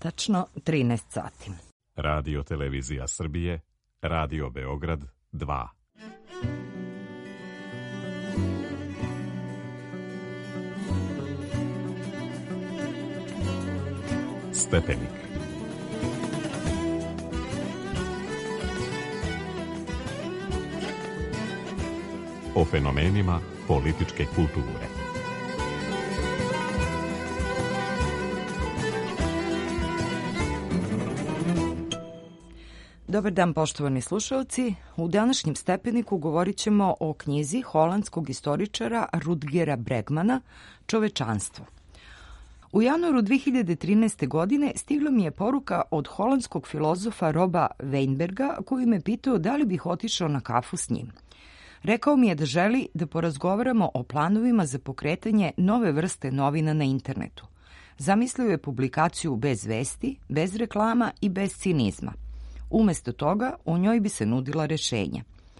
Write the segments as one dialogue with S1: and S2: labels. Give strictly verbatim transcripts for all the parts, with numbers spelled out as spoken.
S1: tačno trinaest sati.
S2: Radio Televizija Srbije, Radio Beograd dva. Stepenik. O fenomenima političke kulture.
S1: Dobar dan, poštovani slušalci. U današnjem Stepeniku govorit ćemo o knjizi holandskog istoričara Rutgera Bregmana Čovečanstvo. U januaru dve hiljade trinaeste. godine stigla mi je poruka od holandskog filozofa Roba Weinberga koji me pitao da li bih otišao na kafu s njim. Rekao mi je da želi da porazgovaramo o planovima za pokretanje nove vrste novina na internetu. Zamislio je publikaciju bez vesti, bez reklama i bez cinizma. Umesto toga, u njoj bi se nudila rešenja.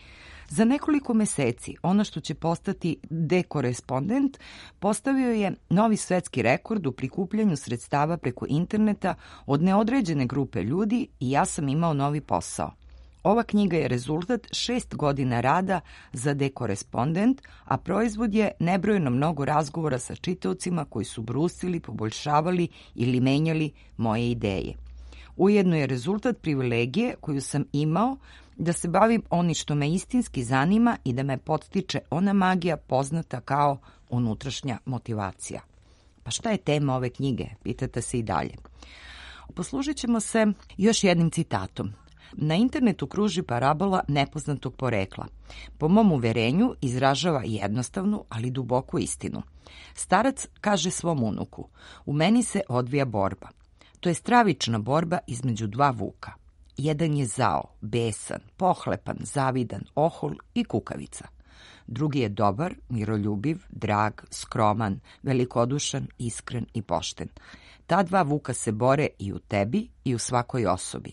S1: Za nekoliko meseci ono što će postati dekorespondent postavio je novi svetski rekord u prikupljanju sredstava preko interneta od neodređene grupe ljudi i ja sam imao novi posao. Ova knjiga je rezultat šest godina rada za dekorespondent, a proizvod je nebrojeno mnogo razgovora sa čitaocima koji su brusili, poboljšavali ili menjali moje ideje. Ujedno je rezultat privilegije koju sam imao da se bavim onim što me istinski zanima i da me podstiče ona magija poznata kao unutrašnja motivacija. Pa šta je tema ove knjige, pitate se i dalje. Poslužit ćemo se još jednim citatom. Na internetu kruži parabola nepoznatog porekla. Po mom uverenju izražava jednostavnu, ali duboku istinu. Starac kaže svom unuku, u meni se odvija borba. To je stravična borba između dva vuka. Jedan je zao, besan, pohlepan, zavidan, ohol i kukavica. Drugi je dobar, miroljubiv, drag, skroman, velikodušan, iskren i pošten. Ta dva vuka se bore i u tebi i u svakoj osobi.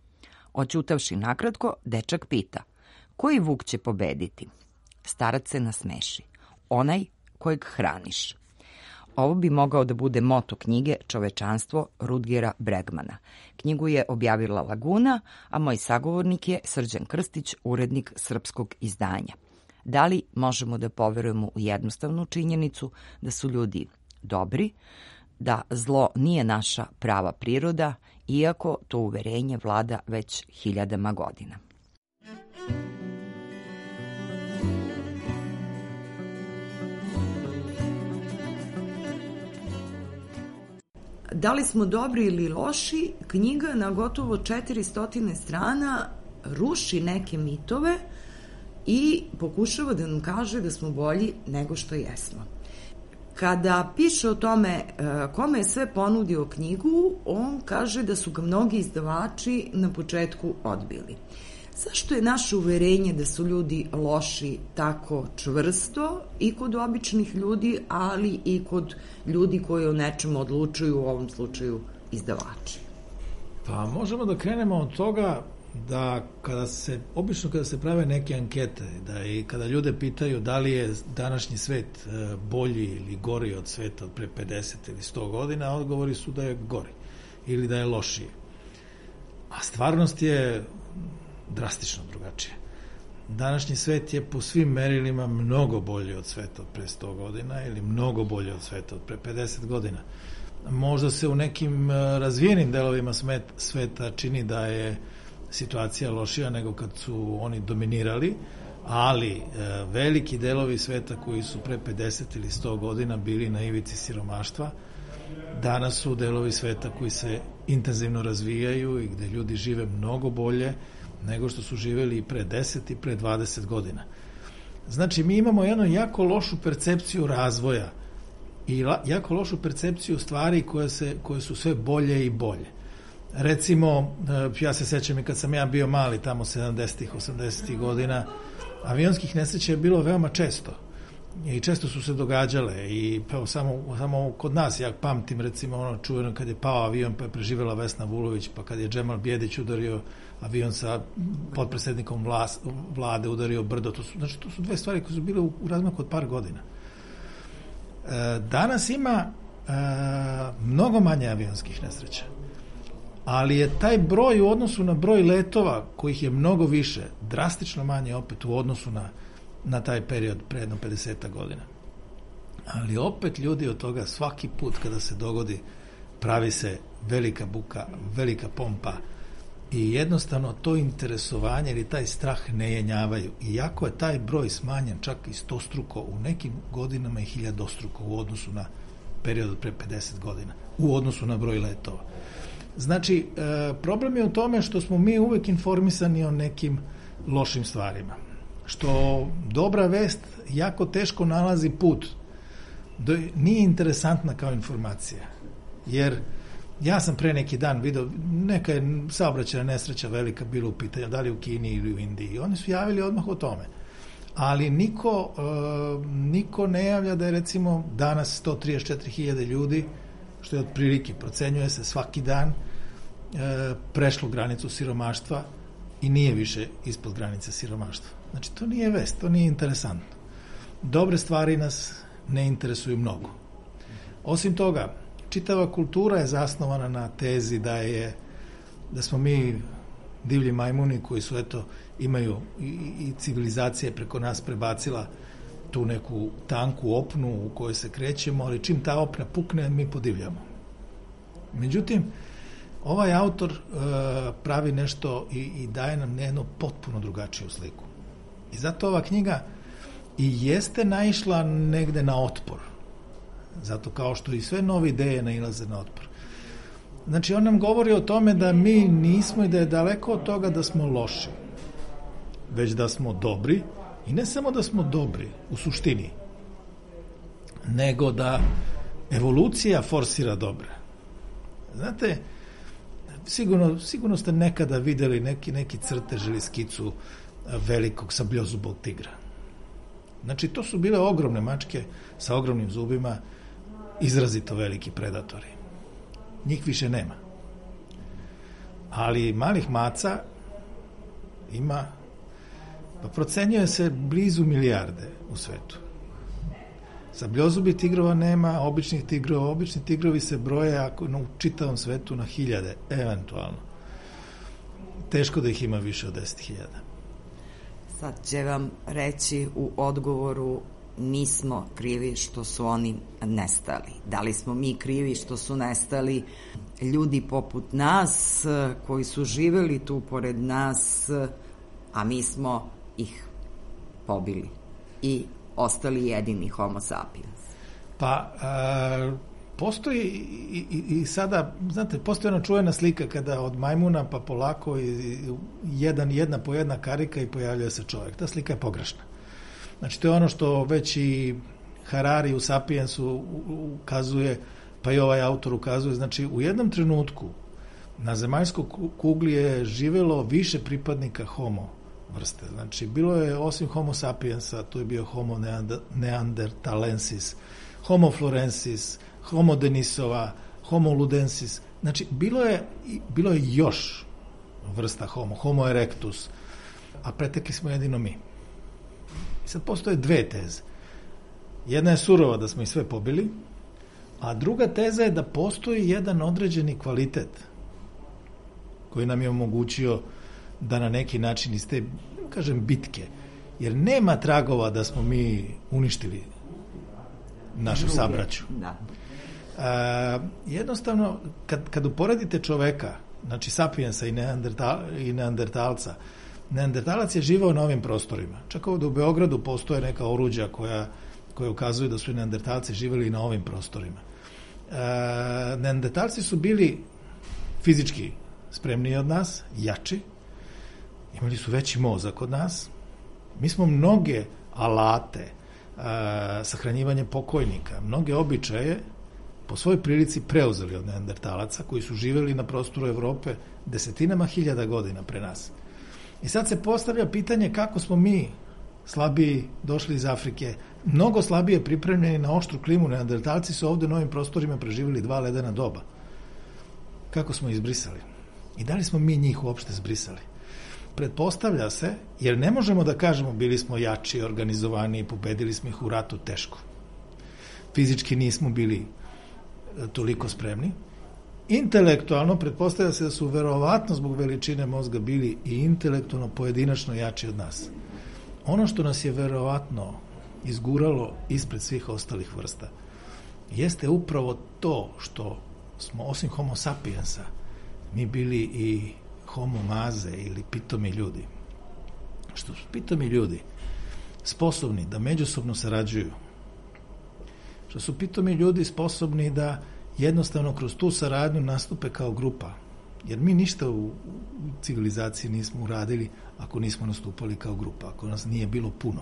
S1: Oćutavši nakratko, dečak pita, koji vuk će pobediti? Starac se nasmeši, onaj kojeg hraniš. Ovo bi mogao da bude moto knjige Čovečanstvo Rutgera Bregmana. Knjigu je objavila Laguna, a moj sagovornik je Srđan Krstić, urednik srpskog izdanja. Da li možemo da poverujemo u jednostavnu činjenicu da su ljudi dobri, da zlo nije naša prava priroda, iako to uverenje vlada već hiljadama godina? Da li smo dobri ili loši, knjiga na gotovo četiristo strana ruši neke mitove i pokušava da nam kaže da smo bolji nego što jesmo. Kada piše o tome kome je sve ponudio knjigu, on kaže da su ga mnogi izdavači na početku odbili. Zašto je naše uverenje da su ljudi loši tako čvrsto i kod običnih ljudi, ali i kod ljudi koji o nečemu odlučuju, u ovom slučaju izdavači?
S3: Pa možemo da krenemo od toga da kada se, obično kada se prave neke ankete, da i kada ljude pitaju da li je današnji svet bolji ili gori od sveta od pre pedeset ili sto godina, odgovori su da je gori ili da je lošiji. A stvarnost je drastično drugačije. Današnji svet je po svim merilima mnogo bolji od sveta od pre sto godina ili mnogo bolji od sveta od pre pedeset godina. Možda se u nekim razvijenim delovima sveta čini da je situacija lošija nego kad su oni dominirali, ali veliki delovi sveta koji su pre pedeset ili sto godina bili na ivici siromaštva, danas su delovi sveta koji se intenzivno razvijaju i gde ljudi žive mnogo bolje nego što su živeli i pre deset i pre dvadeset godina. Znači, mi imamo jednu jako lošu percepciju razvoja i jako lošu percepciju stvari koje, se, koje su sve bolje i bolje. Recimo, ja se sećam i kad sam ja bio mali, tamo sedamdesetih, osamdesetih godina, avionskih nesreća je bilo veoma često. I često su se događale i pa, samo, samo kod nas, ja pamtim recimo ono čuveno kad je pao avion pa je preživjela Vesna Vulović, pa kad je Džemal Bjedić udario avion sa potpredsjednikom vlas, vlade, udario brdo, to su, znači to su dve stvari koje su bile u, u razmaku od par godina. E, danas ima e, mnogo manje avionskih nesreća. ali je taj broj u odnosu na broj letova, kojih je mnogo više, drastično manje opet u odnosu na, na taj period pre jedno pedeset godina. Ali opet ljudi od toga svaki put kada se dogodi pravi se velika buka, velika pompa i jednostavno to interesovanje ili taj strah ne jenjavaju. Iako je taj broj smanjen čak i stostruko, u nekim godinama i hiljadostruko u odnosu na period od pre pedeset godina, u odnosu na broj letova. Znači, e, problem je u tome što smo mi uvek informisani o nekim lošim stvarima. Što dobra vest jako teško nalazi put. Do, nije interesantna kao informacija. Jer ja sam pre neki dan video, neka je saobraćajna nesreća velika bila u pitanju, da li u Kini ili u Indiji. Oni su javili odmah o tome. Ali niko, e, niko ne javlja da je recimo danas sto trideset četiri hiljade ljudi, što je otprilike, procenjuje se svaki dan, e, prešlo granicu siromaštva i nije više ispod granice siromaštva. Znači, to nije vest, to nije interesantno. Dobre stvari nas ne interesuju mnogo. Osim toga, čitava kultura je zasnovana na tezi da je, da smo mi divlji majmuni koji su, eto, imaju i, i civilizacija preko nas prebacila tu neku tanku opnu u kojoj se krećemo, ali čim ta opna pukne, mi podivljamo. Međutim, ovaj autor e, pravi nešto i, i daje nam jednu potpuno drugačiju sliku. I zato ova knjiga i jeste naišla negde na otpor. Zato kao što i sve nove ideje nailaze na otpor. Znači, on nam govori o tome da mi nismo i da je daleko od toga da smo loši, već da smo dobri, i ne samo da smo dobri u suštini, nego da evolucija forsira dobre. Znate, sigurno, sigurno ste nekada videli neki, neki crtež ili skicu velikog sabljozubog tigra. Znači, to su bile ogromne mačke sa ogromnim zubima, izrazito veliki predatori. Njih više nema. Ali malih maca ima, pa procenjuje se blizu milijarde u svetu. Sabljozubi tigrova nema, običnih tigrova, obični tigrovi se broje ako no, u čitavom svetu na hiljade, eventualno. Teško da ih ima više od deset hiljada.
S1: Sad će vam reći u odgovoru: nismo krivi što su oni nestali. Da li smo mi krivi što su nestali ljudi poput nas, koji su živeli tu pored nas, a mi smo ih pobili i ostali jedini homo sapiens?
S3: Pa, a, postoji i, i, i sada, znate, postoji ona čuvena slika kada od majmuna pa polako i, jedan, jedna po jedna karika i pojavljuje se čovjek. Ta slika je pogrešna. Znači, to je ono što već i Harari u Sapiensu ukazuje, pa i ovaj autor ukazuje. Znači, u jednom trenutku na zemaljskoj kugli je živelo više pripadnika homo vrste. Znači, bilo je, osim homo sapiensa, tu je bio homo neandertalensis, homo florensis, homo denisova, homo ludensis. Znači, bilo je, bilo je još vrsta homo, homo erectus, a pretekli smo jedino mi. I sad postoje dve teze. Jedna je surova da smo ih sve pobili, a druga teza je da postoji jedan određeni kvalitet koji nam je omogućio da na neki način iz te, kažem, bitke, jer nema tragova da smo mi uništili našu sabraću.
S1: Da.
S3: A, jednostavno, kad, kad uporedite čoveka, znači sapiensa i, neandertal, i neandertalca, neandertalac je živao na ovim prostorima. Čak ovdje u Beogradu postoje neka oruđa koja, koja ukazuju da su neandertalci živjeli na ovim prostorima. E, neandertalci su bili fizički spremniji od nas, jači, imali su veći mozak od nas. Mi smo mnoge alate, a, sahranjivanje pokojnika, mnoge običaje po svojoj prilici preuzeli od neandertalaca koji su živjeli na prostoru Evrope desetinama hiljada godina pre nas. I sad se postavlja pitanje kako smo mi slabiji došli iz Afrike, mnogo slabije pripremljeni na oštru klimu. Neandertalci su ovde na ovim prostorima preživjeli dva ledena doba. Kako smo izbrisali? I da li smo mi njih uopšte zbrisali? Pretpostavlja se, jer ne možemo da kažemo bili smo jači, organizovani, pobedili smo ih u ratu teško. Fizički nismo bili toliko spremni. intelektualno pretpostavlja se da su verovatno zbog veličine mozga bili i intelektualno pojedinačno jači od nas. Ono što nas je verovatno izguralo ispred svih ostalih vrsta jeste upravo to što smo osim homo sapiensa mi bili i homo maze ili pitomi ljudi. Što su pitomi ljudi sposobni da međusobno sarađuju, što su pitomi ljudi sposobni da jednostavno kroz tu saradnju nastupe kao grupa. Jer mi ništa u civilizaciji nismo uradili ako nismo nastupali kao grupa, ako nas nije bilo puno.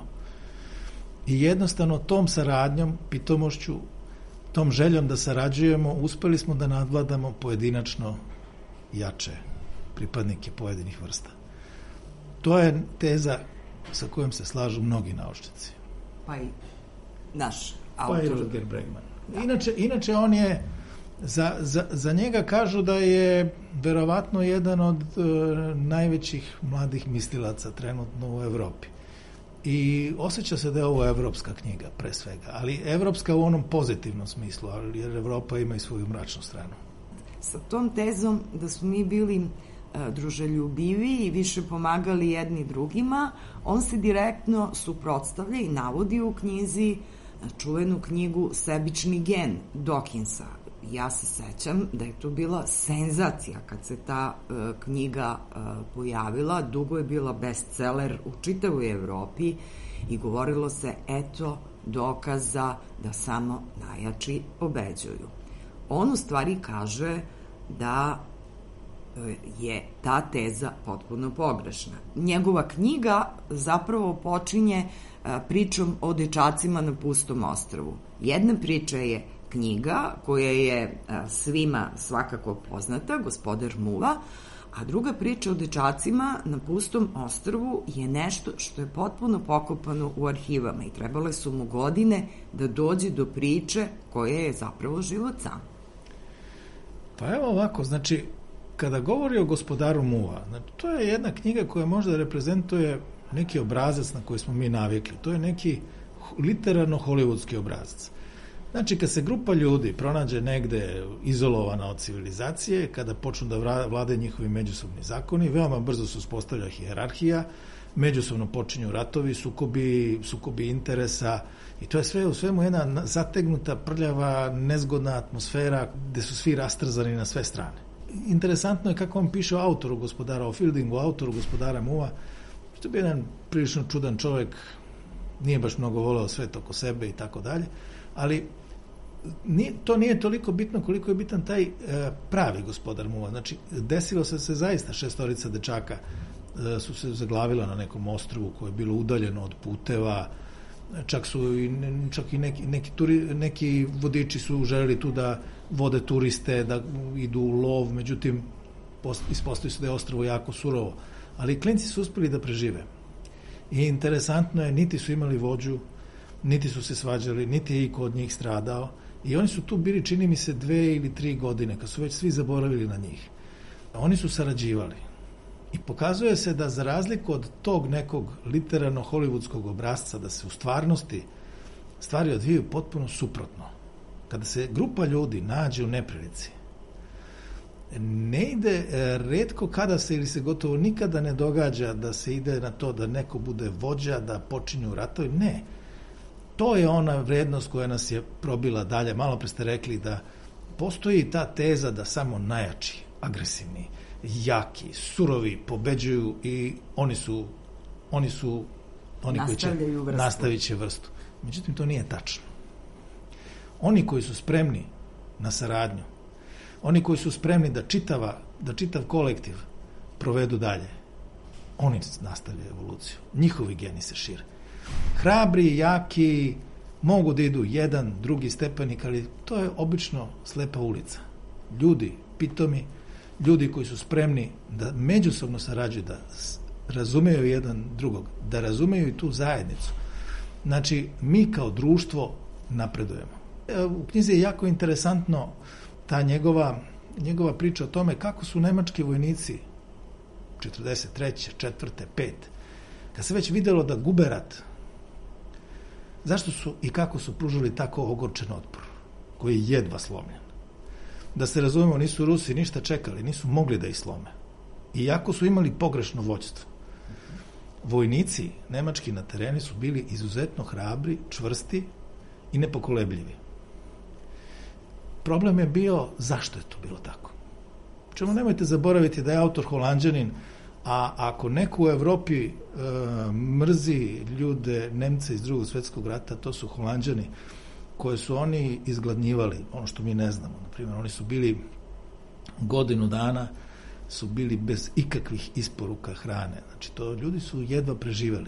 S3: I jednostavno tom saradnjom, pitomošću, tom željom da sarađujemo, uspeli smo da nadvladamo pojedinačno jače pripadnike pojedinih vrsta. To je teza sa kojom se slažu mnogi naučnici.
S1: Pa i naš autor.
S3: Pa i Rutger Bregman. Inače, inače on je, za, za, za njega kažu da je verovatno jedan od uh, najvećih mladih mislilaca trenutno u Evropi. I osjeća se da je ovo evropska knjiga, pre svega. Ali evropska u onom pozitivnom smislu, jer Evropa ima i svoju mračnu stranu.
S1: Sa tom tezom da smo mi bili druželjubivi i više pomagali jedni drugima, on se direktno suprotstavlja i navodi u knjizi čuvenu knjigu Sebični gen Dawkinsa. Ja se sećam da je to bila senzacija kad se ta uh, knjiga uh, pojavila, dugo je bila bestseller u čitavoj Evropi i govorilo se, eto dokaza da samo najjači pobeđuju. On u stvari kaže da je ta teza potpuno pogrešna. Njegova knjiga zapravo počinje pričom o dečacima na pustom ostrvu. Jedna priča je knjiga koja je svima svakako poznata, Gospodar muva, a druga priča o dečacima na pustom ostrvu je nešto što je potpuno pokopano u arhivama i trebale su mu godine da dođe do priče koja je zapravo život sam.
S3: Pa evo ovako, znači, kada govori o Gospodaru muva, znači, to je jedna knjiga koja možda reprezentuje neki obrazac na koji smo mi navikli. To je neki literarno hollywoodski obrazac. Znači, kad se grupa ljudi pronađe negde izolovana od civilizacije, kada počnu da vlade njihovi međusobni zakoni, veoma brzo se uspostavlja hijerarhija, međusobno počinju ratovi, sukobi, sukobi interesa i to je sve u svemu jedna zategnuta, prljava, nezgodna atmosfera gde su svi rastrzani na sve strane. Interesantno je kako on piše o autoru Gospodara, o Fieldingu, o autoru Gospodara muva, što je jedan prilično čudan čovjek, nije baš mnogo voleo svet oko sebe i tako dalje, ali nije, to nije toliko bitno koliko je bitan taj e, pravi Gospodar muva. Znači, desilo se se zaista šestorica dečaka e, su se zaglavila na nekom ostrvu koje je bilo udaljeno od puteva, čak su i, čak i neki, neki, turi, neki vodiči su želeli tu da vode turiste, da idu u lov, međutim ispostavio se da je ostrvo jako surovo. Ali klinci su uspeli da prežive. I interesantno je, niti su imali vođu, niti su se svađali, niti je iko od njih stradao. I oni su tu bili, čini mi se, dve ili tri godine, kad su već svi zaboravili na njih. Oni su sarađivali. I pokazuje se da za razliku od tog nekog literarno-hollywoodskog obrazca, da se u stvarnosti stvari odvijaju potpuno suprotno. Kada se grupa ljudi nađe u neprilici, ne ide, retko kada se ili se gotovo nikada ne događa da se ide na to da neko bude vođa, da počinju ratovi. Ne. To je ona vrednost koja nas je probila dalje. Malo pre ste rekli da postoji ta teza da samo najjači, agresivni, jaki, surovi pobeđuju i oni su oni su oni koji će nastavit će vrstu. Međutim, to nije tačno. Oni koji su spremni na saradnju, oni koji su spremni da čitava, da čitav kolektiv provedu dalje, oni nastavljaju evoluciju. Njihovi geni se šire. Hrabri, jaki, mogu da idu jedan, drugi stepenik, ali to je obično slepa ulica. Ljudi, pitomi, ljudi koji su spremni da međusobno sarađuju, da razumeju jedan drugog, da razumeju i tu zajednicu. Znači, mi kao društvo napredujemo. U knjizi je jako interesantno ta njegova, njegova priča o tome kako su nemački vojnici četrdeset treće, četvrte, pete, kad se već videlo da gube rat, zašto su i kako su pružili tako ogorčen otpor, koji je jedva slomljen. Da se razumemo, nisu Rusi ništa čekali, nisu mogli da ih slome. Iako su imali pogrešno vođstvo. Vojnici nemački na tereni su bili izuzetno hrabri, čvrsti i nepokolebljivi. Problem je bio zašto je to bilo tako. Čemu nemojte zaboraviti da je autor Holanđanin, a ako neko u Evropi e, mrzi ljude, Nemce iz drugog svjetskog rata, to su Holanđani, koje su oni izgladnjivali, ono što mi ne znamo. Naprimjer, oni su bili godinu dana, su bili bez ikakvih isporuka hrane. Znači, to ljudi su jedva preživeli.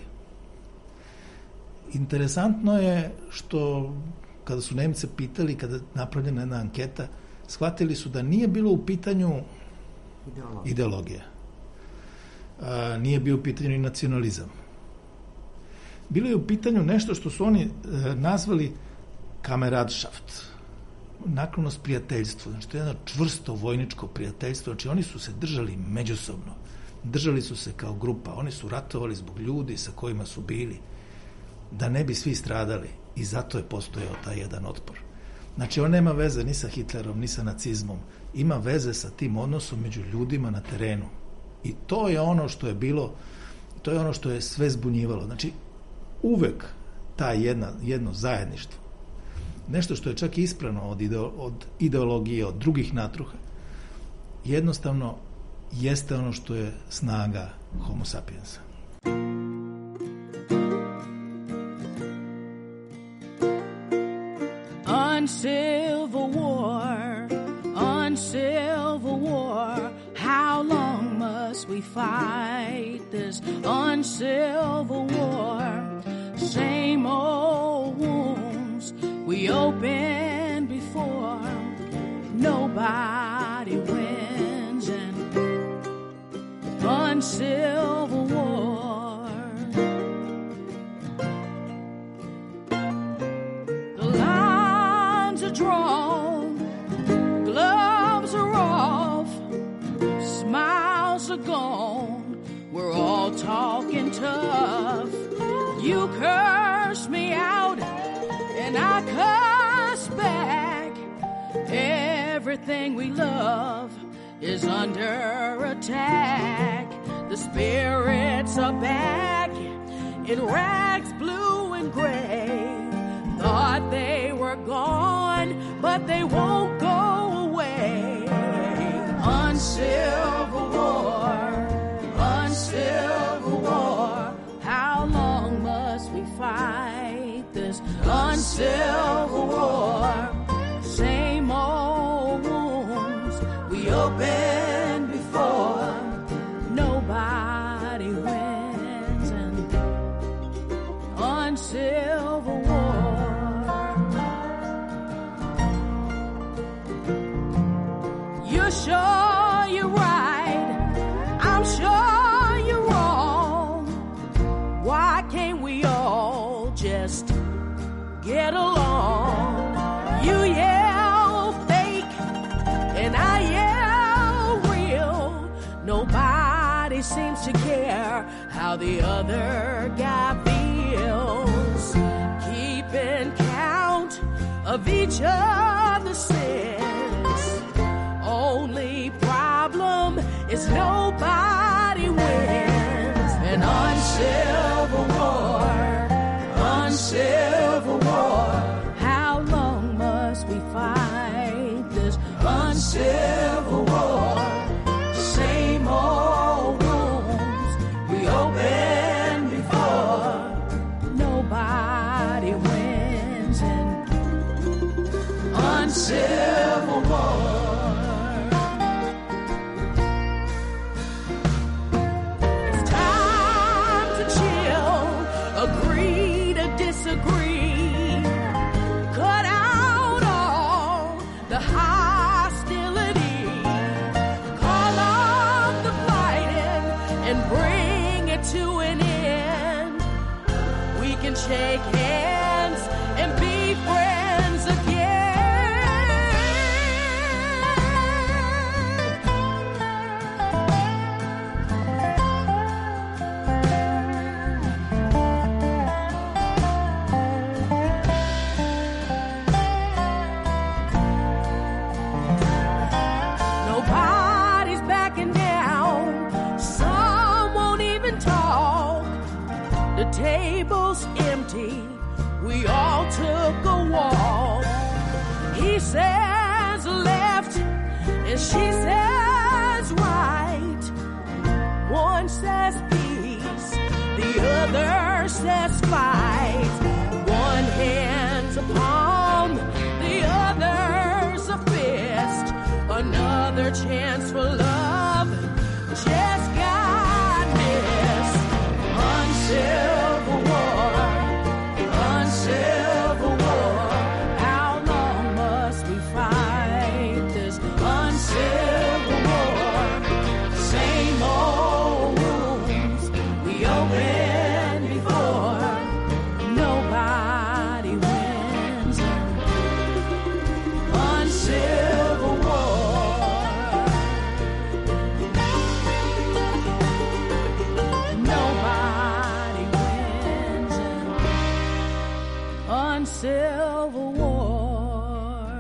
S3: Interesantno je što kada su Nemce pitali, kada je napravljena jedna anketa, shvatili su da nije bilo u pitanju ideologija. ideologija. A, nije bio u pitanju i nacionalizam. Bilo je u pitanju nešto što su oni e, nazvali kameradschaft, naklonost prijateljstvu. Znači, to je jedno čvrsto vojničko prijateljstvo. Znači, oni su se držali međusobno. Držali su se kao grupa. Oni su ratovali zbog ljudi sa kojima su bili, da ne bi svi stradali. I zato je postojao taj jedan otpor. Znači, on nema veze ni sa Hitlerom, ni sa nacizmom. Ima veze sa tim odnosom među ljudima na terenu. I to je ono što je bilo, to je ono što je sve zbunjivalo. Znači, uvek ta jedna, jedno zajedništvo, nešto što je čak isprano od, ideo, od ideologije, od drugih natruha, jednostavno jeste ono što je snaga Homo sapiensa.
S4: On Civil War, on Civil War, how long must we fight this uncivil war? Same old wounds we opened before. Nobody wins in uncivil war. The lines are drawn, gloves are off, smiles are gone. We're all talking tough. You curse me out and I curse back. Everything we love is under attack. The spirits are back in rags blue and gray. Thought they were gone, but they won't go away. Uncivil war, uncivil war. How long must we fight this uncivil war? Same old wounds we opened before. Nobody wins in uncivil war. You're sure you're right, I'm sure you're wrong. Why can't we all just get along? You yell fake and I yell real. Nobody seems to care how the other guy feels. Keeping count of each other's sins. Only problem is nobody wins. An uncivil war, uncivil war. How long must we fight this uncivil war? Same old wounds we opened before. Nobody wins in uncivil war. It's time to chill, agree to disagree. Cut out all the hostility. tables empty, we all took a walk. He says left and she says right. One says peace, the other says fight. One hand's a palm, the other's a fist. Another chance for love just got missed. Uncivil war, uncivil war. How long must we fight this uncivil war? Same old wounds we opened before. Nobody wins an uncivil war. Nobody wins an uncivil war.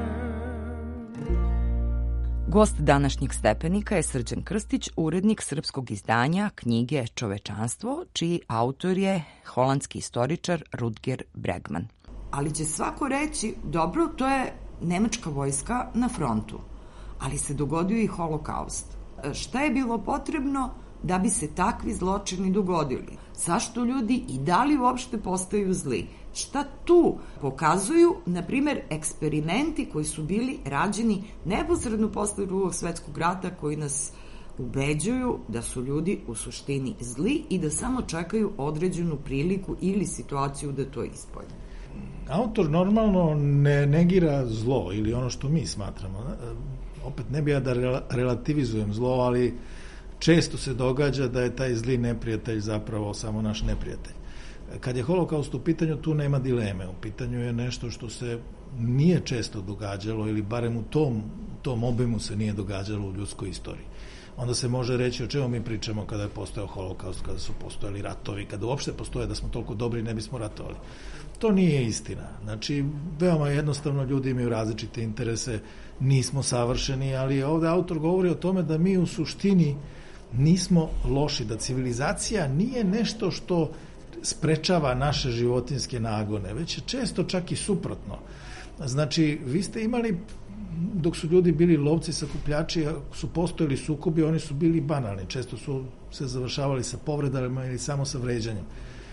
S1: Gost današnjeg stepenika je Srđan Krstić, urednik srpskog izdanja knjige Čovečanstvo, čiji autor je holandski istoričar Rutger Bregman. Ali će svako reći, dobro, to je nemačka vojska na frontu, ali se dogodio i holokaust. Šta je bilo potrebno da bi se takvi zločini dogodili? Zašto ljudi i da li uopšte postaju zli? Šta tu pokazuju, na primer, eksperimenti koji su bili rađeni neposredno posle Drugog svetskog rata, koji nas ubeđuju da su ljudi u suštini zli i da samo čekaju određenu priliku ili situaciju da to ispolje.
S3: Autor normalno ne negira zlo ili ono što mi smatramo. Opet ne bi ja da relativizujem zlo, ali često se događa da je taj zli neprijatelj zapravo samo naš neprijatelj. Kad je holokaust u pitanju, tu nema dileme. U pitanju je nešto što se nije često događalo ili barem u tom, tom obimu se nije događalo u ljudskoj istoriji. Onda se može reći o čemu mi pričamo kada je postojao holokaust, kada su postojali ratovi, kada uopšte postoje da smo toliko dobri ne bismo ratovali. To nije istina. Znači, veoma jednostavno ljudi imaju različite interese, nismo savršeni, ali ovde autor govori o tome da mi u suštini nismo loši, da civilizacija nije nešto što sprečava naše životinjske nagone, već je često čak i suprotno. Znači, vi ste imali, dok su ljudi bili lovci, sakupljači, su postojali sukobi, oni su bili banalni, često su se završavali sa povredama ili samo sa vređanjem.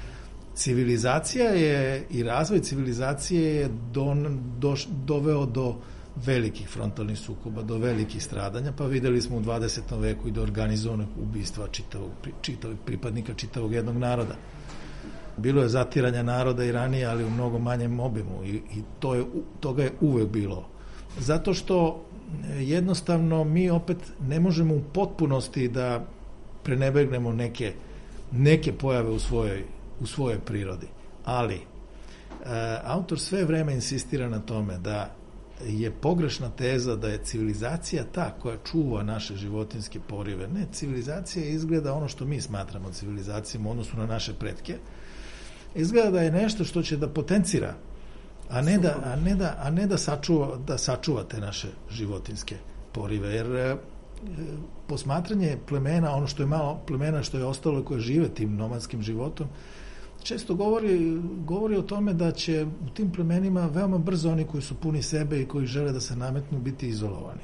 S3: Civilizacija je i razvoj civilizacije je don, do, doveo do velikih frontalnih sukoba, do velikih stradanja, pa videli smo u dvadesetom veku i do organizovanog ubistva čitavog, čitavog pripadnika čitavog jednog naroda. Bilo je zatiranja naroda i ranije, ali u mnogo manjem obimu i, i to je, toga je uvek bilo. Zato što jednostavno mi opet ne možemo u potpunosti da prenebegnemo neke, neke pojave u svojoj, u svojoj prirodi. Ali e, autor sve vreme insistira na tome da je pogrešna teza da je civilizacija ta koja čuva naše životinjske porive. Ne, civilizacija izgleda ono što mi smatramo civilizacijom u odnosu na naše pretke. Izgleda da je nešto što će da potencira, a ne da, a ne da, a ne da, sačuva, da sačuva te naše životinjske porive. Jer e, posmatranje plemena, ono što je malo plemena što je ostalo i koje žive tim nomadskim životom, često govori, govori o tome da će u tim plemenima veoma brzo oni koji su puni sebe i koji žele da se nametnu biti izolovani.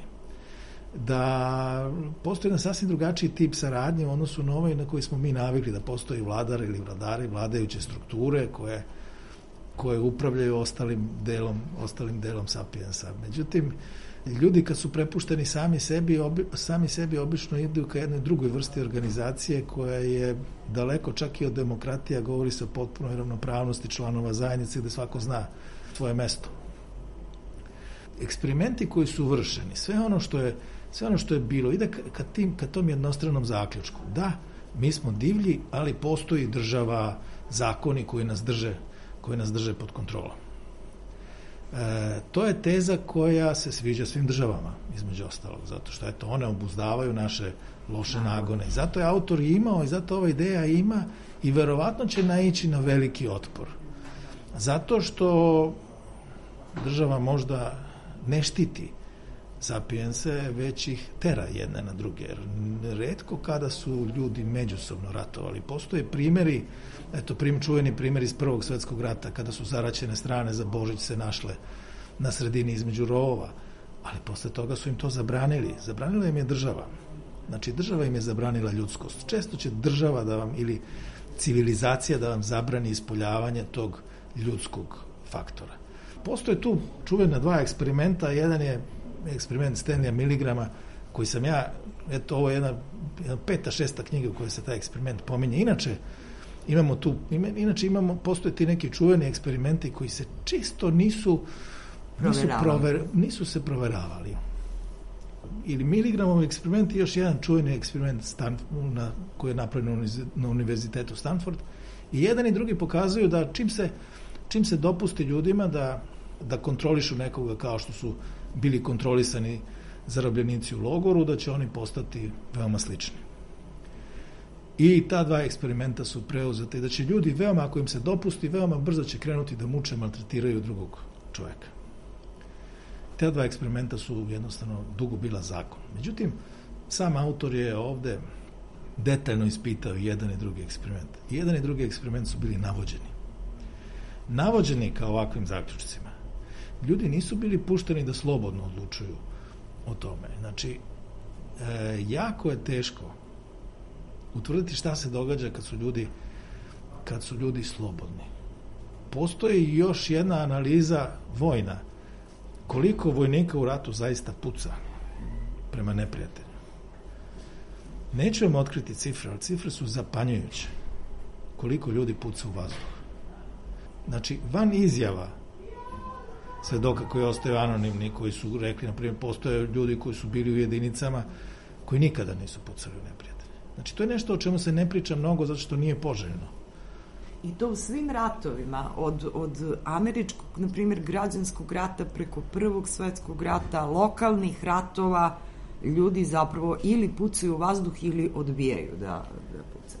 S3: Da postoji jedan sasvim drugačiji tip saradnje u odnosu na ovaj na koji smo mi navikli, da postoji vladar ili vladari, vladajuće strukture koje, koje upravljaju ostalim delom, ostalim delom sapiensa. Međutim, ljudi kad su prepušteni sami sebi, obi, sami sebi obično idu ka jednoj drugoj vrsti organizacije koja je daleko čak i od demokratija, govori se o potpunoj ravnopravnosti članova zajednice gde svako zna svoje mesto. Eksperimenti koji su vršeni, sve ono što je, sve ono što je bilo, ide ka, ka, tim, ka tom jednostranom zaključku. Da, mi smo divlji, ali postoji država, zakoni koji nas drže, koji nas drže pod kontrolom. E, to je teza koja se sviđa svim državama, između ostalog, zato što eto, one obuzdavaju naše loše nagone. I zato je autor imao i zato ova ideja ima i verovatno će naići na veliki otpor. Zato što država možda ne štiti sapiense, već ih tera jedne na druge. Jer retko kada su ljudi međusobno ratovali. Postoje primjeri, eto prim, čuveni primjer iz Prvog svjetskog rata, kada su zaraćene strane za Božić se našle na sredini između rovova, ali posle toga su im to zabranili. Zabranila im je država. Znači, država im je zabranila ljudskost. Često će država da vam, ili civilizacija da vam zabrani ispoljavanje tog ljudskog faktora. Postoje tu čuvena dva eksperimenta. Jedan je eksperiment Stanleya Milgrama, koji sam ja, eto, ovo je jedna, jedna peta, šesta knjiga u kojoj se taj eksperiment pominje. Inače, imamo tu, inače imamo, postoje ti neki čuveni eksperimenti koji se čisto nisu, nisu, prover, nisu se proveravali. Ili Milgramov eksperiment i još jedan čuveni eksperiment Stan, na, koji je napravljen na univerzitetu Stanford. I jedan i drugi pokazuju da čim se, čim se dopusti ljudima da, da kontrolišu nekoga kao što su bili kontrolisani zarobljenici u logoru, da će oni postati veoma slični. I ta dva eksperimenta su preuzete, da će ljudi veoma, ako im se dopusti, veoma brzo će krenuti da muče, maltretiraju drugog čoveka. Te dva eksperimenta su jednostavno dugo bila zakon. Međutim, sam autor je ovde detaljno ispitao jedan i drugi eksperiment. I jedan i drugi eksperiment su bili navođeni. Navođeni kao ovakvim zaključcima. Ljudi nisu bili pušteni da slobodno odlučuju o tome. Znači, e, jako je teško utvrditi šta se događa kad su ljudi, kad su ljudi slobodni. Postoji još jedna analiza vojna. Koliko vojnika u ratu zaista puca prema neprijatelju. Neću vam otkriti cifre, ali cifre su zapanjujuće. Koliko ljudi puca u vazduh. Znači, van izjava svedoka koji ostaju anonimni, koji su rekli, na primjer, postoje ljudi koji su bili u jedinicama koji nikada nisu pucali u neprijatelje. Znači, to je nešto o čemu se ne priča mnogo zato što nije poželjno.
S1: I to u svim ratovima, od, od američkog, na primjer, građanskog rata preko Prvog svetskog rata, lokalnih ratova, ljudi zapravo ili pucaju u vazduh ili odbijaju da, da pucaju.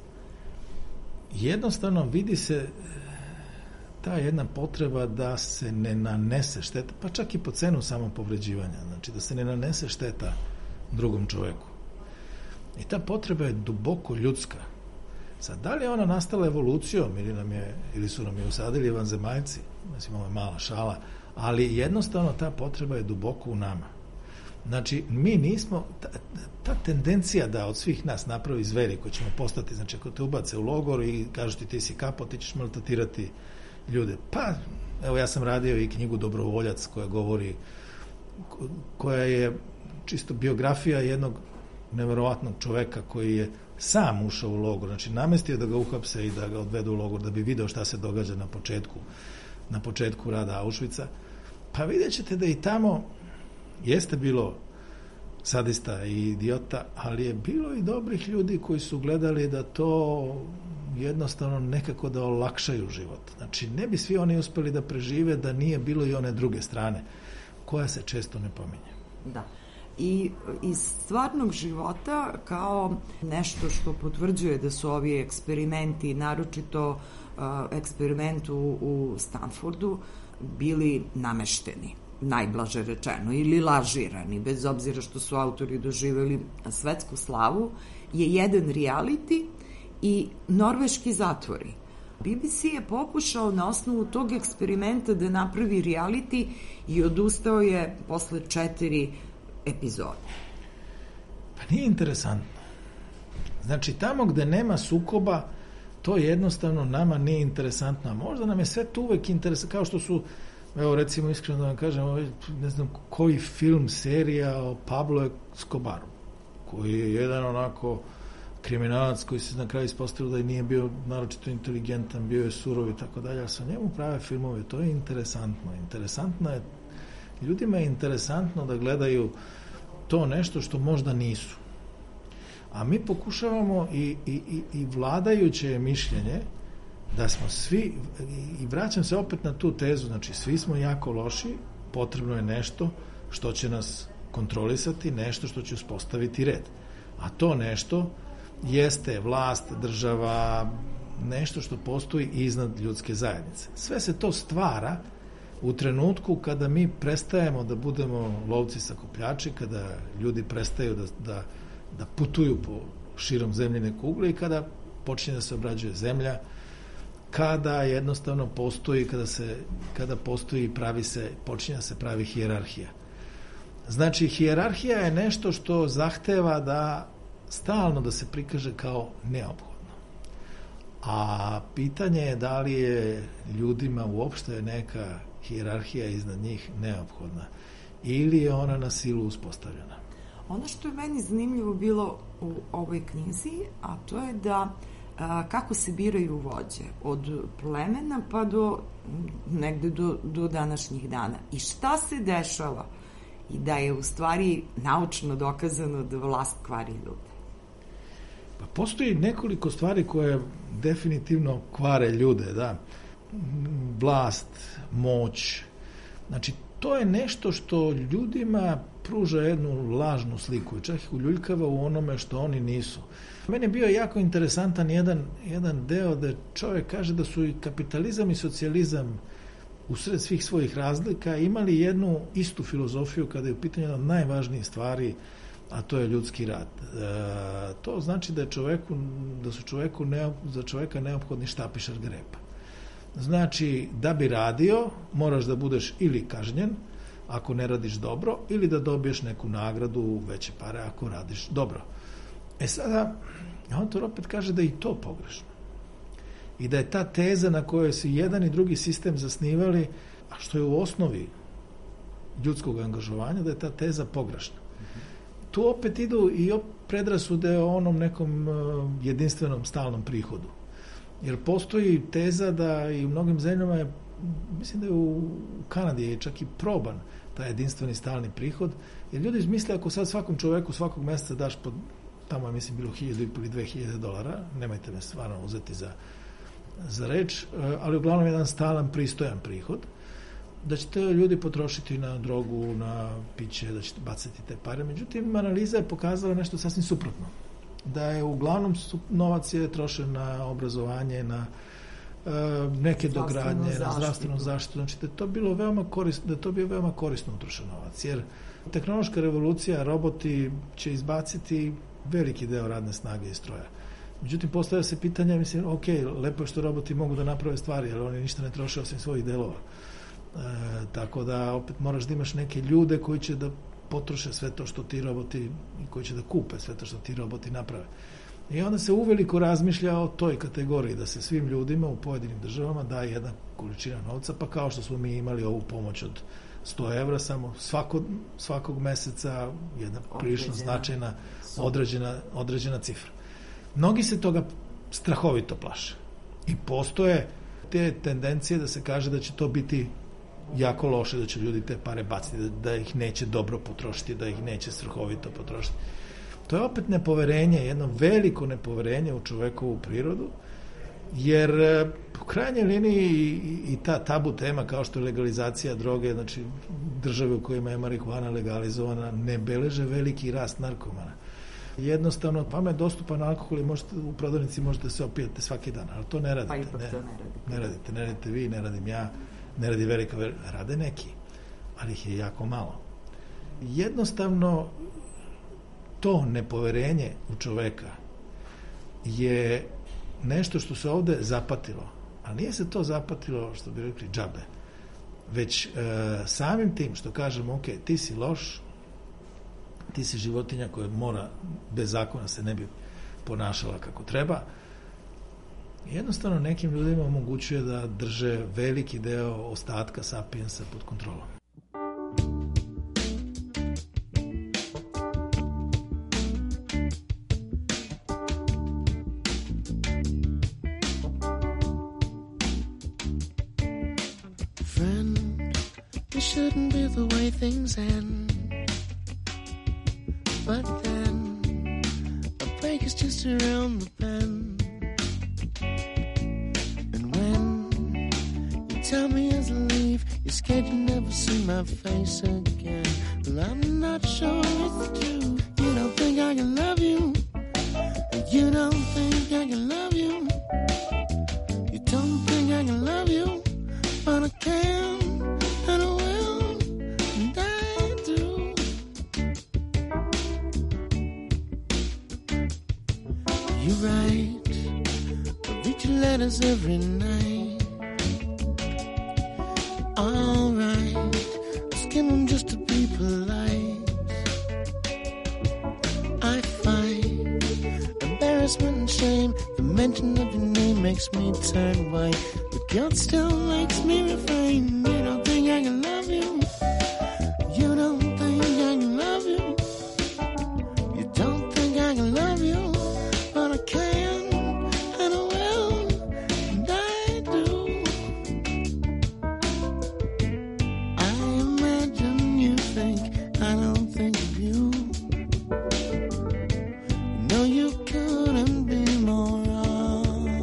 S3: Jednostavno vidi se ta jedna potreba da se ne nanese šteta, pa čak i po cenu samopovređivanja, znači da se ne nanese šteta drugom čoveku. I ta potreba je duboko ljudska. Sad, da li je ona nastala evolucijom ili, nam je, ili su nam je usadili vanzemaljci, mislim, ovo je mala šala, ali jednostavno ta potreba je duboko u nama. Znači, mi nismo, ta, ta tendencija da od svih nas napravi zveri koji ćemo postati, znači ako te ubace u logor i kažu ti ti si kapo, ti ćeš maltretirati ljude. Pa, evo ja sam radio i knjigu Dobrovoljac koja govori, koja je čisto biografija jednog neverovatnog čoveka koji je sam ušao u logor, znači namestio da ga uhapse i da ga odvedu u logor, da bi video šta se događa na početku, na početku rada Auschwitza. Pa vidjet ćete da i tamo jeste bilo sadista i idiota, ali je bilo i dobrih ljudi koji su gledali da to jednostavno nekako da olakšaju život. Znači, ne bi svi oni uspeli da prežive da nije bilo i one druge strane, koja se često ne pominje.
S1: Da. I iz stvarnog života, kao nešto što potvrđuje da su ovi eksperimenti, naročito uh, eksperiment u, u Stanfordu, bili namešteni, najblaže rečeno, ili lažirani, bez obzira što su autori doživjeli svetsku slavu, je jedan reality i norveški zatvori. B B C je pokušao na osnovu tog eksperimenta da napravi reality i odustao je posle četiri epizode.
S3: Pa nije interesantno. Znači, tamo gde nema sukoba, to jednostavno nama nije interesantno. A možda nam je sve tu uvek interesantno, kao što su, evo recimo iskreno da vam kažem, ne znam koji film, serija o Pablo Escobaru, koji je jedan onako kriminalac koji se na kraju ispostavio da nije bio naročito inteligentan, bio je surov i tako dalje, a sa njemu prave filmove, to je interesantno. Interesantno je, ljudima je interesantno da gledaju to nešto što možda nisu. A mi pokušavamo i, i, i, i vladajuće je mišljenje da smo svi, i vraćam se opet na tu tezu, znači svi smo jako loši, potrebno je nešto što će nas kontrolisati, nešto što će uspostaviti red. A to nešto jeste vlast, država, nešto što postoji iznad ljudske zajednice. Sve se to stvara U trenutku kada mi prestajemo da budemo lovci sakupljači, kada ljudi prestaju da, da, da putuju po širom zemljine kugle i kada počinje da se obrađuje zemlja, kada jednostavno postoji, kada, se, kada postoji pravi se, počinje da se pravi hijerarhija. Znači, hijerarhija je nešto što zahteva da stalno da se prikaže kao neophodno. A pitanje je da li je ljudima uopšte neka hijerarhija iznad njih neophodna ili je ona na silu uspostavljena.
S1: Ono što je meni zanimljivo bilo u ovoj knjizi, a to je da a, kako se biraju vođe od plemena pa do negde do, do današnjih dana i šta se dešava i da je u stvari naučno dokazano da vlast kvari ljude.
S3: Pa postoji nekoliko stvari koje definitivno kvare ljude, da. Vlast, moć. Znači, to je nešto što ljudima pruža jednu lažnu sliku i čak ih uljuljkava u onome što oni nisu. Meni je bio jako interesantan jedan, jedan deo da čovjek kaže da su i kapitalizam i socijalizam usred svih svojih razlika imali jednu istu filozofiju kada je u pitanju jedna od najvažnijih stvari, a to je ljudski rad. E, to znači da je čoveku, da su čoveku neop, za čoveka neophodni štapišar grepa. Znači, da bi radio, moraš da budeš ili kažnjen, ako ne radiš dobro, ili da dobiješ neku nagradu, veće pare, ako radiš dobro. E sada, autor opet kaže da je i to pogrešno. I da je ta teza na kojoj se jedan i drugi sistem zasnivali, a što je u osnovi ljudskog angažovanja, da je ta teza pogrešna. Tu opet idu i predrasude o onom nekom jedinstvenom stalnom prihodu. Jer postoji teza da i u mnogim zemljama je, mislim da je u Kanadi je čak i proban taj jedinstveni stalni prihod, jer ljudi izmisle ako sad svakom čoveku svakog meseca daš pod, tamo je mislim bilo hiljadu i pol i dve hiljade dolara, nemojte me stvarno uzeti za, za reč, ali uglavnom jedan stalan pristojan prihod, da ćete ljudi potrošiti na drogu, na piće, da ćete baciti te pare. Međutim, analiza je pokazala nešto sasvim suprotno. Da je uglavnom novac je trošen na obrazovanje, na uh, neke dogradnje, na zdravstvenu zaštitu. Znači da je to bilo veoma korisno, da je to bio veoma korisno utrošen novac. Jer tehnološka revolucija, roboti će izbaciti veliki deo radne snage iz stroja. Međutim, postavlja se pitanje, mislim, ok, lepo je što roboti mogu da naprave stvari, ali oni ništa ne troše osim svojih delova. E, tako da opet moraš da imaš neke ljude koji će da potroše sve to što ti roboti i koji će da kupe sve to što ti roboti naprave. I onda se uveliko razmišlja o toj kategoriji, da se svim ljudima u pojedinim državama daje jedna količina novca, pa kao što smo mi imali ovu pomoć od sto evra, samo svako, svakog meseca jedna prilično značajna određena, određena cifra. Mnogi se toga strahovito plaše. I postoje te tendencije da se kaže da će to biti jako loše, da će ljudi te pare baciti, da, da ih neće dobro potrošiti, da ih neće strahovito potrošiti. To je opet nepoverenje, jedno veliko nepoverenje u čovekovu prirodu, jer u krajnjoj liniji i, i ta tabu tema kao što je legalizacija droge, znači države u kojima je marihuana legalizovana ne beleže veliki rast narkomana. Jednostavno, vama je dostupan alkohol i možete, u prodavnici možete se opijati svaki dan, ali to ne radite.
S1: Pa ipak
S3: ne,
S1: to ne radite.
S3: Ne radite, ne radite vi, ne radim ja, ne radi velika, rade neki, ali ih je jako malo. Jednostavno, to nepoverenje u čoveka je nešto što se ovde zapatilo, ali nije se to zapatilo, što bi rekli, džabe, već e, samim tim što kažemo, ok, ti si loš, ti si životinja koja mora, bez zakona se ne bi ponašala kako treba, jednostavno nekim ljudima omogućuje da drže veliki deo ostatka sapiensa pod kontrolom.
S5: Friend, it shouldn't be the way things end. But then, a break is just around the bend. And when you tell me as I leave, you're scared you never see my face again. Well, I'm not sure it's true. You don't think I can love you. You don't think I can love you. You don't think I can love you. But I can. You write, I read your letters every night. Alright, I skim them just to be polite. I find embarrassment and shame. The mention of your name makes me turn white, but guilt still makes me refrain. You don't think I can love you. You don't think I can love you. You don't think I can love you, but I can, and I will, and I do. I imagine you think I don't think of you. No, you couldn't be more wrong.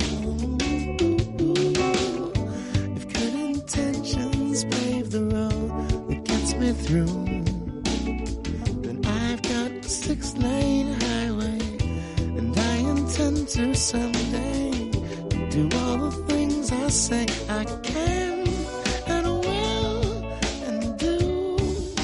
S5: If good intentions pave the road that gets me through, then I've got a six-lane highway, and I intend to someday do all the things I say I can, and I will, and do.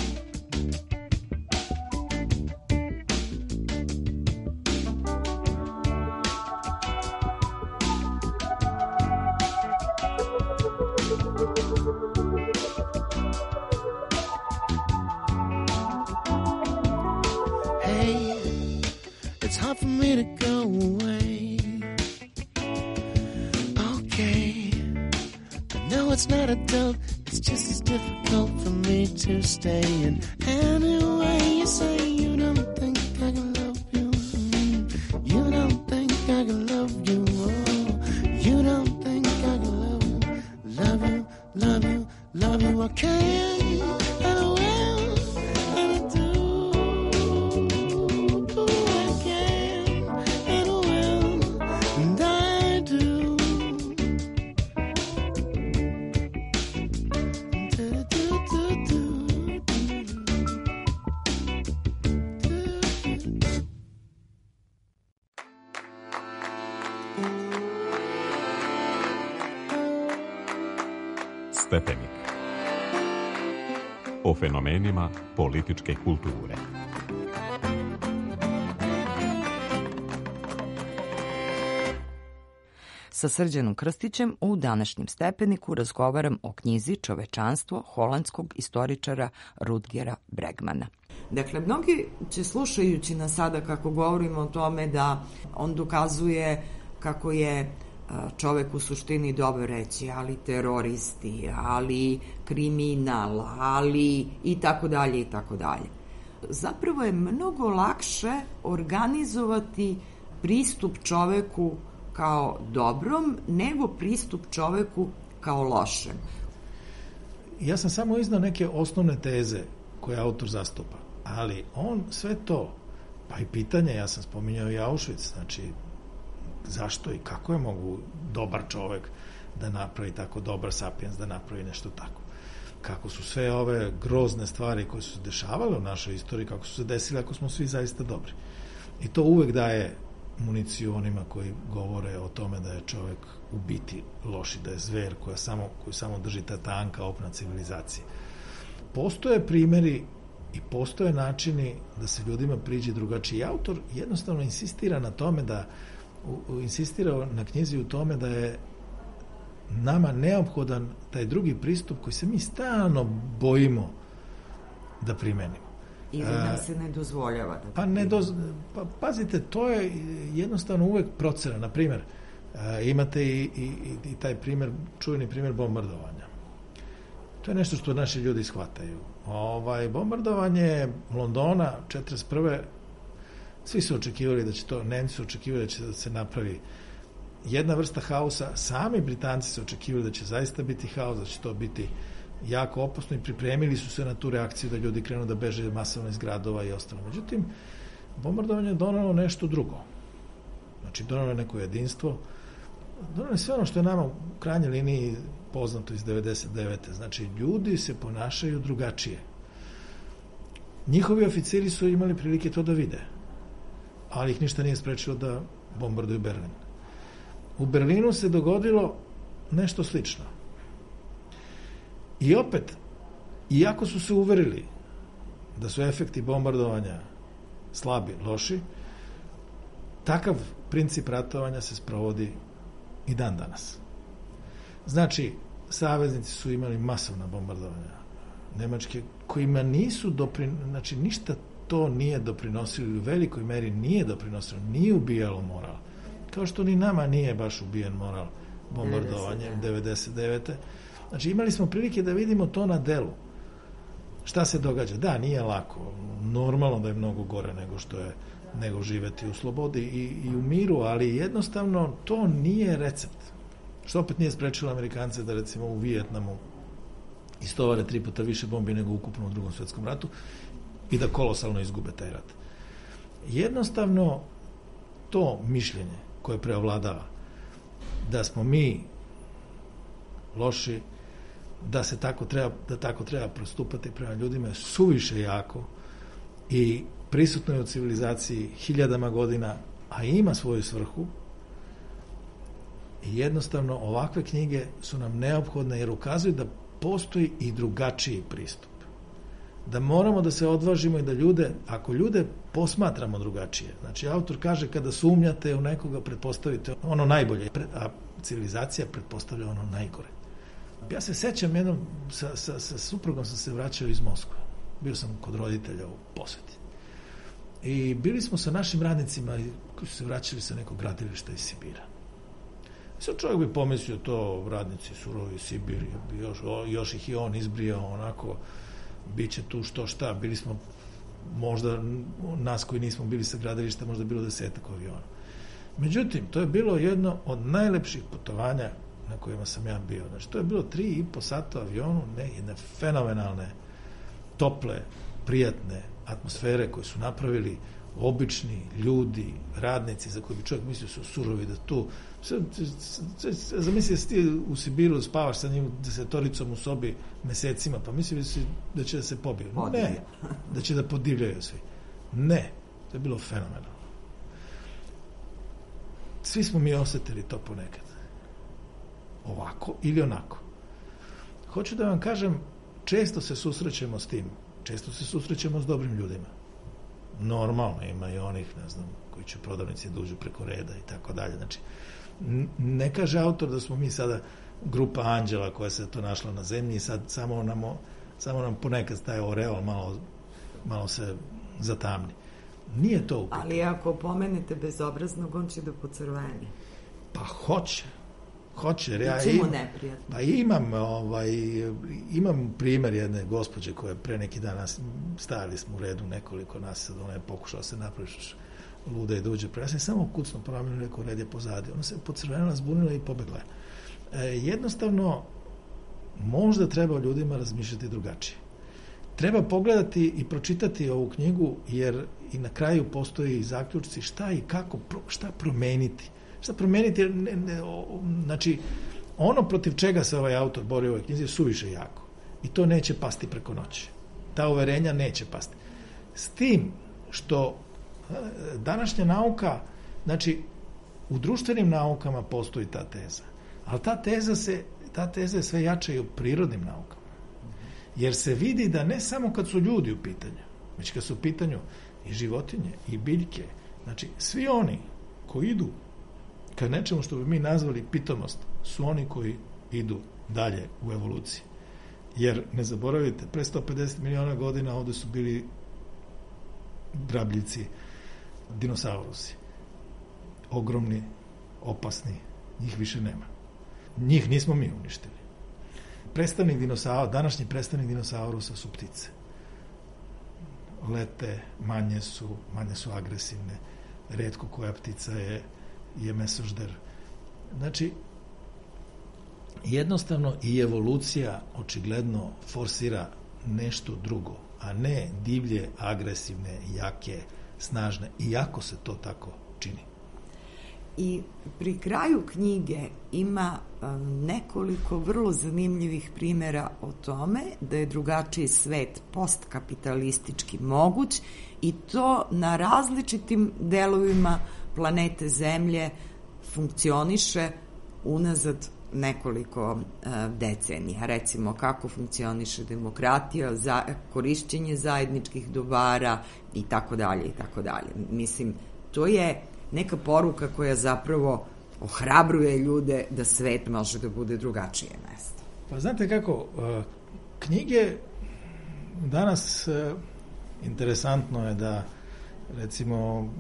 S5: Hey, it's hard for me to go away. Okay, I know it's not adult, it's just as difficult for me to stay. And anyway, you say you don't think I can love you. Mm, you don't think I can love you. Oh, you don't think I can love you. Love you, love you, love you. I can, and I will, and I do. I can, and I will, and I do. Do, do, do, do, do, do.
S2: Stepenik. O fenomenima političke kulture.
S1: Sa Srđanom Krstićem u današnjem Stepeniku razgovaram o knjizi Čovečanstvo holandskog istoričara Rutgera Bregmana. Dakle, mnogi će slušajući nas sada kako govorimo o tome da on dokazuje kako je čovek u suštini, dobro reći, ali teroristi, ali kriminal, ali i tako dalje i tako dalje. Zapravo je mnogo lakše organizovati pristup čoveku kao dobrom nego pristup čoveku kao lošem.
S3: Ja sam samo iznao neke osnovne teze koje autor zastupa, ali on sve to, pa i pitanje, ja sam spominjao i Auschwitz, znači zašto i kako je mogu dobar čovek da napravi tako dobar sapiens, da napravi nešto tako. Kako su sve ove grozne stvari koje su se dešavale u našoj istoriji, kako su se desile ako smo svi zaista dobri. I to uvek daje municiju onima koji govore o tome da je čovek u biti loš, da je zver koja samo, koju samo drži ta tanka opna civilizacije. Postoje primeri i postoje načini da se ljudima priđe drugačiji. Autor jednostavno insistira na tome da insistirao na knjizi u tome da je nama neophodan taj drugi pristup koji se mi stalno bojimo da primenimo.
S1: Ili nam se ne dozvoljava da
S3: pa ne doz... pa, pazite, to je jednostavno uvek procena. Na primer, imate i, i, i taj primer, čuveni primer bombardovanja. To je nešto što naši ljudi shvataju. Ovaj, bombardovanje Londona četrdeset prve svi su očekivali da će to, Nemci su očekivali da će da se napravi jedna vrsta haosa, sami Britanci su očekivali da će zaista biti haos, da će to biti jako opasno i pripremili su se na tu reakciju da ljudi krenu da beže masovno iz gradova i ostalo. Međutim, bombardovanje je donalo nešto drugo. Znači, donalo je neko jedinstvo, donalo je sve ono što je nama u krajnjoj liniji poznato iz devedeset devete. Znači, ljudi se ponašaju drugačije. Njihovi oficiri su imali prilike to da vide, ali ih ništa nije sprečilo da bombarduju Berlin. U Berlinu se dogodilo nešto slično. I opet, iako su se uverili da su efekti bombardovanja slabi, loši, takav princip ratovanja se sprovodi i dan danas. Znači, saveznici su imali masovna bombardovanja Nemačke, kojima nisu doprin... znači ništa to nije doprinosilo, u velikoj meri nije doprinosilo, nije ubijalo moral. Kao što ni nama nije baš ubijen moral bombardovanjem devedeset devete. Znači, imali smo prilike da vidimo to na delu. Šta se događa? Da, nije lako. Normalno da je mnogo gore nego što je nego živeti u slobodi i, i u miru, ali jednostavno to nije recept. Što opet nije sprečilo Amerikance da recimo u Vijetnamu istovare tri puta više bombi nego ukupno u Drugom svjetskom ratu i da kolosalno izgube taj rat. Jednostavno to mišljenje koje preovladava da smo mi loši, da se tako treba, da tako treba prostupati prema ljudima je suviše jako i prisutno je u civilizaciji hiljadama godina, a ima svoju svrhu. I jednostavno ovakve knjige su nam neophodne jer ukazuju da postoji i drugačiji pristup. Da moramo da se odvažimo i da ljude, ako ljude posmatramo drugačije, znači autor kaže kada sumnjate u nekoga, pretpostavite ono najbolje, a civilizacija pretpostavlja ono najgore. Ja se sećam jednom, sa, sa, sa suprugom sam se vraćao iz Moskve. Bio sam kod roditelja u poseti. I bili smo sa našim radnicima koji su se vraćali sa nekog gradilišta iz Sibira. Sad čovjek bi pomislio to, radnici surovi Sibir, još, još ih i on izbrijao onako, bit će tu što šta, bili smo možda, nas koji nismo bili sa gradilišta, možda bilo desetak aviona. Međutim, to je bilo jedno od najlepših putovanja na kojima sam ja bio. Znači, to je bilo tri i po sata u avionu, ne, jedne fenomenalne, tople, prijatne atmosfere koje su napravili obični ljudi, radnici za koje bi čovjek mislio su surovi, da tu zamisli da si ti u Sibiru spavaš sa njim desetoricom u sobi mesecima, pa mislili si da će da se pobiju. Ne, da će da podivljaju svi. Ne, to je bilo fenomenalno. Svi smo mi osetili to ponekad. Ovako ili onako. Hoću da vam kažem, često se susrećemo s tim, često se susrećemo s dobrim ljudima. Normalno, ima i onih, ne znam, koji će prodavnici da uđu preko reda i tako dalje. Znači, ne kaže autor da smo mi sada grupa anđela koja se to našla na zemlji i sad samo nam, samo nam ponekad taj oreol malo, malo se zatamni. Nije to upitno.
S1: Ali ako pomenete bezobraznog, on će da pocrveni.
S3: Pa hoće. Hoće, jer ja
S1: im,
S3: pa imam, ovaj, imam primjer jedne gospođe koja pre neki dan nas, stajali smo u redu nekoliko nas, sad ona je pokušala se napraviš luda i da uđe pre. Ja sam samo kucno poravljeno, rekao, red je pozadi. Ona se pocrvenila, zbunila i pobegla. E, jednostavno, možda treba ljudima razmišljati drugačije. Treba pogledati i pročitati ovu knjigu, jer i na kraju postoji zaključci šta i kako, šta promeniti. Šta promeniti, ne, ne, o, znači, ono protiv čega se ovaj autor bori u ovoj knjizi je suviše jako. I to neće pasti preko noći. Ta uverenja neće pasti. S tim što današnja nauka, znači, u društvenim naukama postoji ta teza. Ali ta teza, se, ta teza je sve jača i u prirodnim naukama. Jer se vidi da ne samo kad su ljudi u pitanju, već kad su u pitanju i životinje, i biljke, znači, svi oni koji idu kad nečemu što bi mi nazvali pitomost, su oni koji idu dalje u evoluciji. Jer, ne zaboravite, pre sto pedeset miliona godina ovde su bili drabljici, dinosaurusi. Ogromni, opasni, njih više nema. Njih nismo mi uništili. Predstavnik dinosaura, današnji predstavnik dinosaurusa su ptice. Lete, manje su, manje su agresivne, retko koja ptica je je mesožder. Znači, jednostavno i evolucija očigledno forsira nešto drugo, a ne divlje, agresivne, jake, snažne, iako se to tako čini.
S1: I pri kraju knjige ima nekoliko vrlo zanimljivih primjera o tome da je drugačiji svet postkapitalistički moguć i to na različitim delovima planete Zemlje funkcioniše unazad nekoliko uh, decenija. Recimo, kako funkcioniše demokratija, za, korišćenje zajedničkih dobara i tako dalje i tako dalje. Mislim, to je neka poruka koja zapravo ohrabruje ljude da svet može da bude drugačije mesto.
S3: Pa znate kako, knjige danas, interesantno je da recimo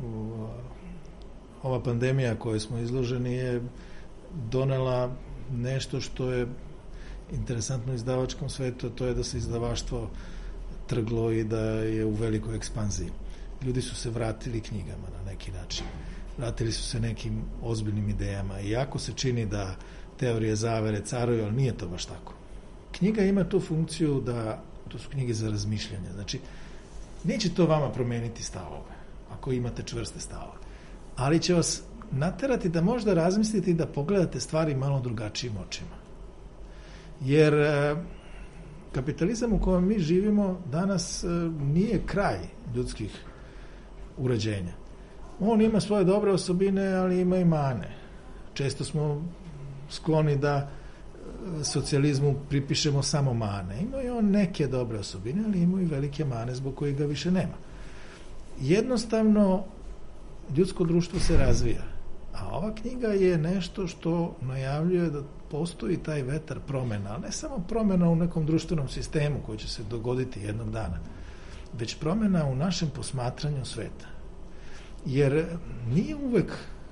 S3: ova pandemija kojoj smo izloženi je donela nešto što je interesantno u izdavačkom svetu, to je da se izdavaštvo trglo i da je u velikoj ekspanziji. Ljudi su se vratili knjigama na neki način. Vratili su se nekim ozbiljnim idejama. Iako se čini da teorije zavere caruju, ali nije to baš tako. Knjiga ima tu funkciju da, to su knjige za razmišljanje. Znači, neće to vama promeniti stavove, ako imate čvrste stavove. Ali će vas naterati da možda razmislite i da pogledate stvari malo drugačijim očima. Jer kapitalizam u kojem mi živimo danas nije kraj ljudskih uređenja. On ima svoje dobre osobine, ali ima i mane. Često smo skloni da socijalizmu pripišemo samo mane. Ima i on neke dobre osobine, ali ima i velike mane zbog kojih ga više nema. Jednostavno, ljudsko društvo se razvija. A ova knjiga je nešto što najavljuje da postoji taj vetar promena, ali ne samo promena u nekom društvenom sistemu koji će se dogoditi jednog dana, već promena u našem posmatranju sveta. Jer nije uvek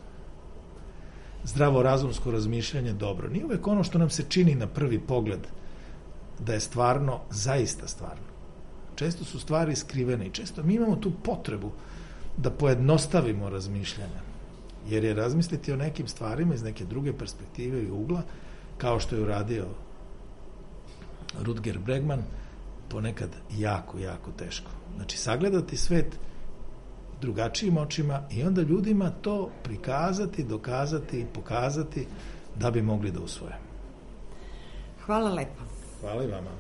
S3: zdravorazumsko razmišljanje dobro, nije uvek ono što nam se čini na prvi pogled da je stvarno, zaista stvarno. Često su stvari skrivene i često mi imamo tu potrebu da pojednostavimo razmišljanja. Jer je razmisliti o nekim stvarima iz neke druge perspektive i ugla, kao što je uradio Rutger Bregman, ponekad jako, jako teško. Znači, sagledati svet drugačijim očima i onda ljudima to prikazati, dokazati i pokazati da bi mogli da usvoje.
S1: Hvala lepo.
S3: Hvala i vama.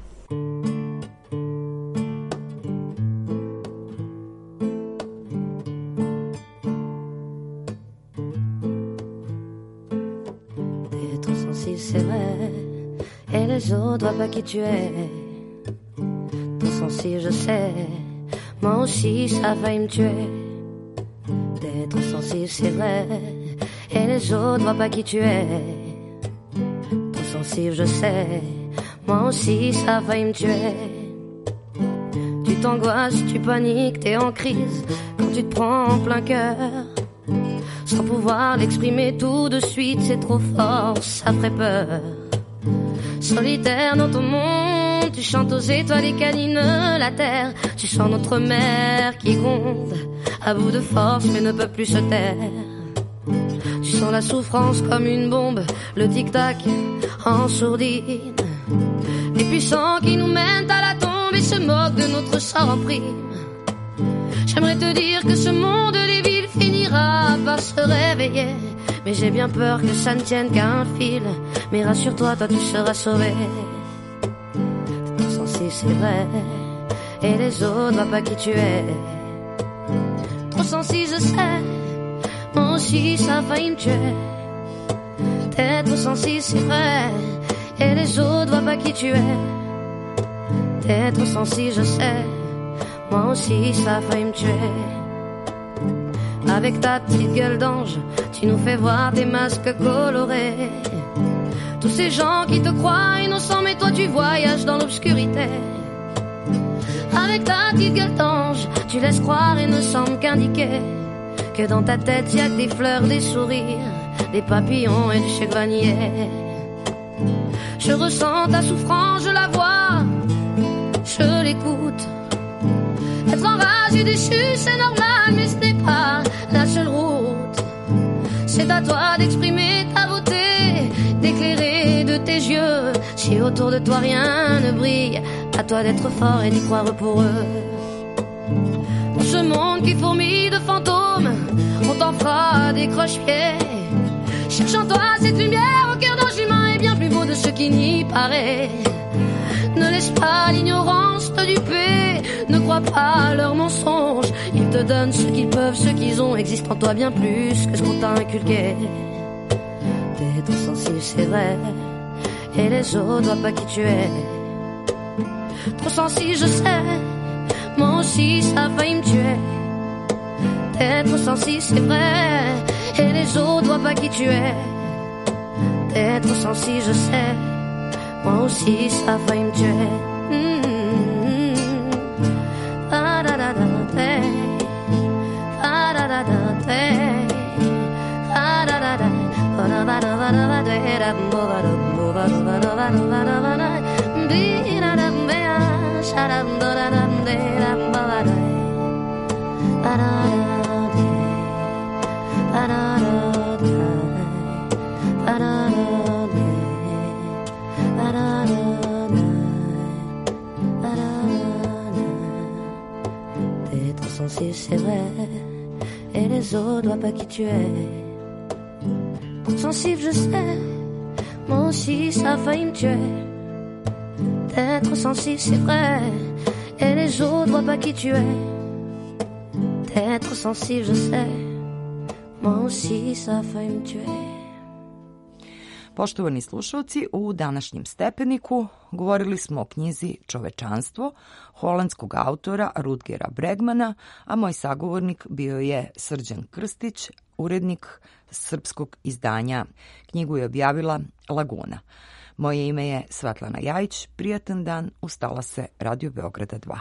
S6: C'est vrai, et les autres voient pas qui tu es. Ton sensible, je sais, moi aussi ça a failli me tuer. D'être sensible, c'est vrai, et les autres voient pas qui tu es. Ton sensible, je sais, moi aussi ça a failli me tuer. Tu t'angoisses, tu paniques, t'es en crise quand tu te prends en plein cœur. Sans pouvoir l'exprimer tout de suite, c'est trop fort, ça ferait peur. Solitaire dans ton monde, tu chantes aux étoiles et câlines la terre. Tu sens notre mer qui gronde, à bout de force mais ne peut plus se taire. Tu sens la souffrance comme une bombe, le tic-tac en sourdine. Les puissants qui nous mènent à la tombe et se moquent de notre sort en prime. J'aimerais te dire que ce monde des villes finira par se réveiller, mais j'ai bien peur que ça ne tienne qu'à un fil. Mais rassure-toi, toi tu seras sauvé. Ton sensible c'est vrai, et les autres voient pas qui tu es. Trop sensible je sais, moi aussi ça a failli me tuer. T'es trop sensible c'est vrai, et les autres voient pas qui tu es. T'es trop sensible je sais, moi aussi ça a failli me tuer. Avec ta petite gueule d'ange, tu nous fais voir des masques colorés. Tous ces gens qui te croient innocents, mais toi tu voyages dans l'obscurité. Avec ta petite gueule d'ange, tu laisses croire et ne semble qu'indiquer que dans ta tête y a que des fleurs, des sourires, des papillons et du chèvranier. Je ressens ta souffrance, je la vois, je l'écoute. Être enragé, déchu, c'est normal, mais ce n'est pas la seule route. C'est à toi d'exprimer ta beauté, d'éclairer de tes yeux. Si autour de toi rien ne brille, à toi d'être fort et d'y croire pour eux. Dans ce monde qui fourmille de fantômes, on t'en fera des croche-pieds. Cherche en toi cette lumière au cœur d'ange humain est bien plus beau de ce qui n'y paraît. Ne laisse pas l'ignorance te duper, ne crois pas à leurs mensonges. Ils te donnent ce qu'ils peuvent, ce qu'ils ont, existe en toi bien plus que ce qu'on t'a inculqué. T'es trop sensible, c'est vrai, et les autres voient pas qui tu es. Trop sensible, je sais, moi aussi ça a failli me tuer. T'es trop sensible, c'est vrai, Et les autres voient pas qui tu es. D'être sensible, je sais. Moi aussi, ça a failli me tuer. Ah da da da da. Ah da da da da. Ah da da da. Ah da da da da da. Ah da D'être sensible, c'est vrai, et les autres voient pas qui tu es. Pour sensible, je sais, moi aussi ça a failli me tuer. D'être sensible, c'est vrai, et les autres voient pas qui tu es. D'être sensible, je sais, moi aussi ça a failli me tuer.
S1: Poštovani slušalci, u današnjem stepeniku govorili smo o knjizi Čovečanstvo holandskog autora Rutgera Bregmana, a moj sagovornik bio je Srđan Krstić, urednik srpskog izdanja. Knjigu je objavila Laguna. Moje ime je Svetlana Jajić. Prijatan dan, ustala se Radio Beograda dva.